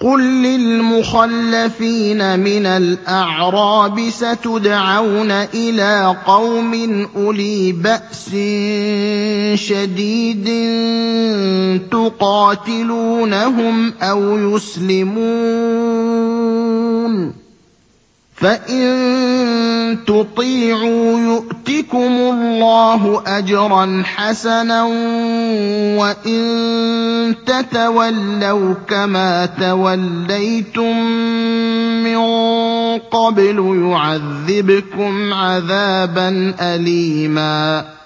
قُل لِّلْمُخَلَّفِينَ مِنَ الْأَعْرَابِ سَتُدْعَوْنَ إِلَىٰ قَوْمٍ أُولِي بَأْسٍ شَدِيدٍ تُقَاتِلُونَهُمْ أَوْ يُسْلِمُونَ ۖ فَإِن تُطِيعُوا يُؤْتِكُمُ اللَّهُ أَجْرًا حَسَنًا ۖ وَإِن تَتَوَلَّوْا كَمَا تَوَلَّيْتُم مِّن قَبْلُ يُعَذِّبْكُمْ عَذَابًا أَلِيمًا